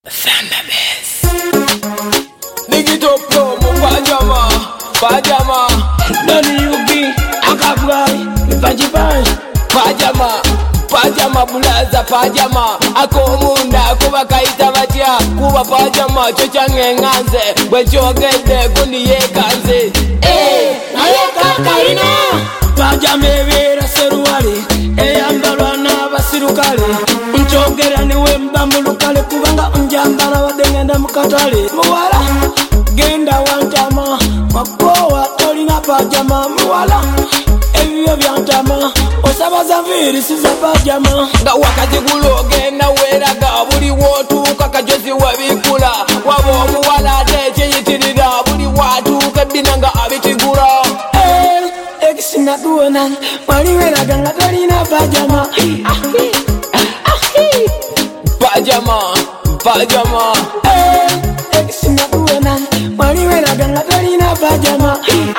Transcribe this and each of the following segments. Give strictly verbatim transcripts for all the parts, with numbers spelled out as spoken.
Digital Pro, pajama, pajama. Don't you be a cowboy, panji panji. Pajama, pajama bulaza pajama. Akomunda kuba kaita batya, kuba pajama chocha ngenganze. Bwechogede kundi yekanze. Eh, nayeka kaina. Pajama ebera seruwali, eyambalwa n'abasirukale. Nchogera niwe mba mulukale kubanga njambala wadengenda mukatale. Muwala genda wantama, makowa tolina pajama. Muwala ebyo byantama, osabaza viri siza pajama. Nga wakati gulogenda weraga buli wotuuka kajozi wabikula. Waba omuwala ate kyeyitirira buli watuuka ebbina nga abitigula. Eh, ekisina kuwona wali weraga nga tolina pajama. Pajama, pajama. Eh, ekisina kuwona wali weraga nga tolina pajama.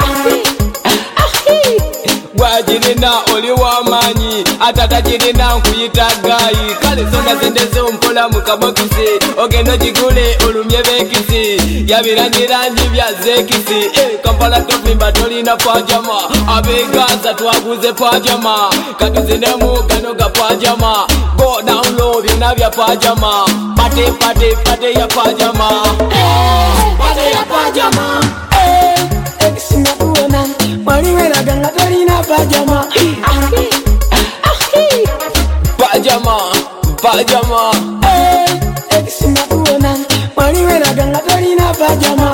Gwagirina oli w'amaanyi atatagirina nkuyita gayi. Kale songa zendeze mpola mu kabokisi ogenda ogigule olumye beekisi yabirangirangi bya zeekisi. Eh, Kampala tovimba tolina pajama. Abeegaza twaguze pajama katuzinemu gano ga pajama. Go down low byonna bya pajama. Pate pate pate ya pajama. Pate ya pajama. Eh, ekisina kuwona wali weraga nga tolina pajama. Pajama, pajama. Eh, ekisina kuwona wali weraga nga tolina pajama.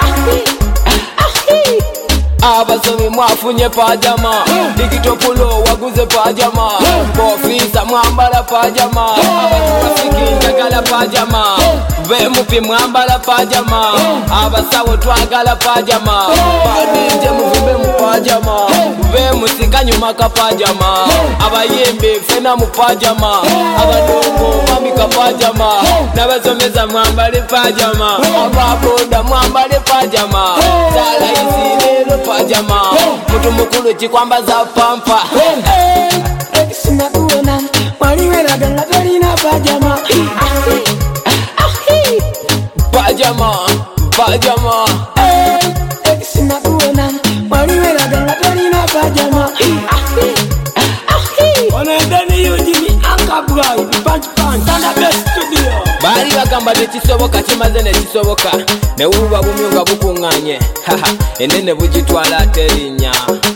Abasomi mwafunye pajama. Digital Pro waguze pajama. Ofisa mwambala pajama. Abasiki njagala pajama. Bemupi mwambala pajama. Abasawo twagala pajama. Badinje muvimbe mu pajama. Bemusika nyuma ka pajama. Abayembe fena mu pajama. Abadongo mwambika pajama. Nabasomeza mwambale pajama. Ababoda mwambale pajama. Sala isi lero pajama. Mutu mukulu chikwambaza pampa. Ekisina kuwona wali weraga nga tolina pajama. Pajama, pajama. Ekisina kuwona wali weraga nga tolina pajama. Onendeni yujimi akabwai panchi panchi tanda best studio. Bali bagamba tekisoboka kimaze nekisoboka. Ne wuba bumyunga bukunganye. Haha, endene bugitwala terinya.